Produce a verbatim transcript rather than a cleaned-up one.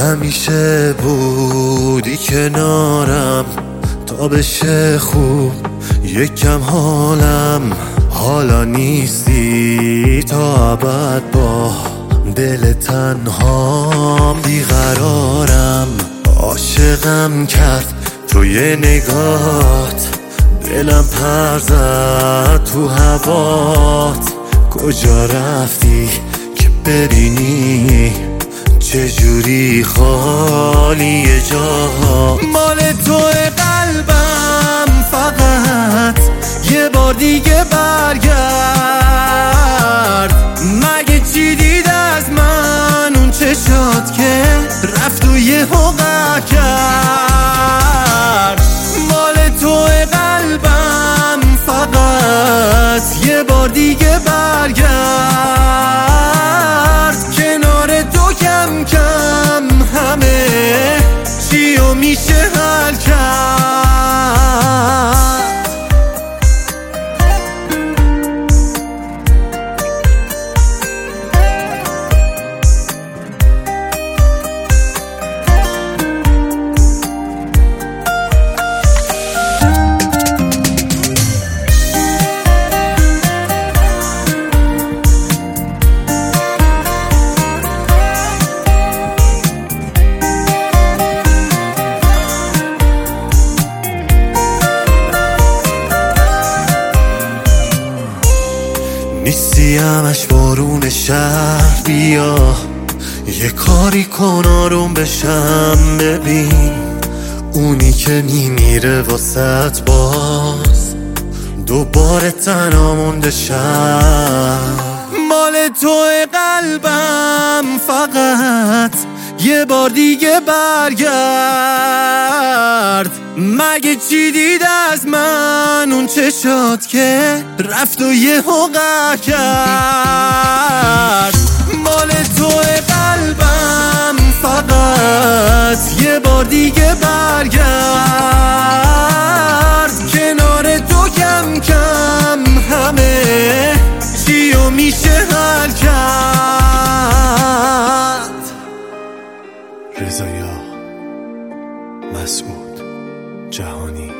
همیشه بودی کنارم تا بشه خوب یکم حالم، حالا نیستی تا ابد با دل تنهام بیقرارم. عاشقم کرد توی نگات، دلم پر زد تو هوات. کجا رفتی که ببینی چجوری خالی جاها؟ مال توی قلبم فقط یه بار دیگه برگرد. مگه چی دید از من اون چشات که رفت و یه حقه کرد؟ مال توی قلبم فقط یه بار دیگه برگرد. کنار تو کم کم همه چیو میشه حل کرد. نیستی همش بارون شهر، بیا یه کاری کن آروم بشم. ببین اونی که میمیره واسط باز دوباره تنها مونده شم. مال توی قلبم فقط یه بار دیگه برگرد. مگه چی دید از من اون چشات که رفت و یه حقه کرد؟ مال توی قلبم فقط یه بار دیگه برگرد. کنار تو کم کم همه چیو میشه حل کرد. رضایا مسعود جهانی.